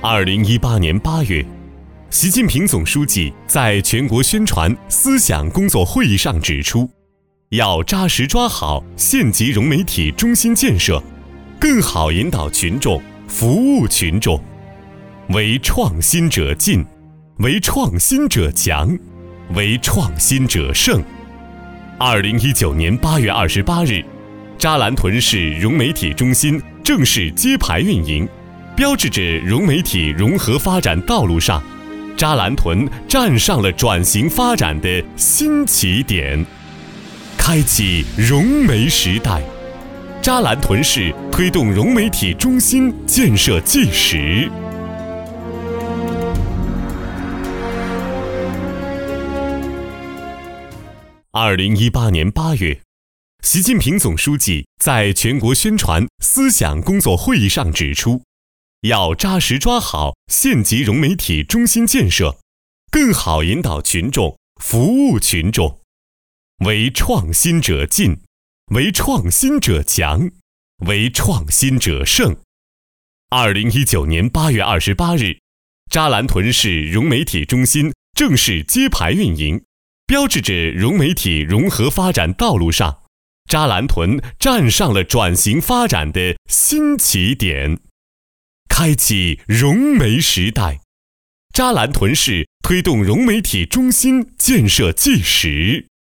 2018年8月，习近平总书记在全国宣传思想工作会议上指出，要扎实抓好县级融媒体中心建设，更好引导群众，服务群众，为创新者进，为创新者强，为创新者胜。2019年8月28日，扎兰屯市融媒体中心正式揭牌运营，标志着融媒体融合发展道路上，扎兰屯站上了转型发展的新起点，开启融媒时代。扎兰屯市推动融媒体中心建设纪实。2018年8月，习近平总书记在全国宣传思想工作会议上指出，要扎实抓好县级融媒体中心建设，更好引导群众，服务群众，为创新者进，为创新者强，为创新者胜。2019年8月28日，扎兰屯市融媒体中心正式揭牌运营，标志着融媒体融合发展道路上，扎兰屯站上了转型发展的新起点，开启融媒时代。扎兰屯市推动融媒体中心建设纪实。